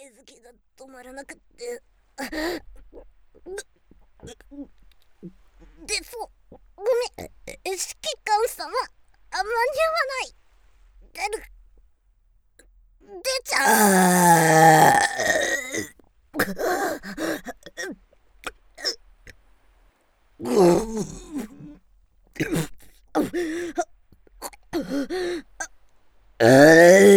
づきが止まらなくって。でそう、ごめん、指揮官様、間に合わない。出ちゃう。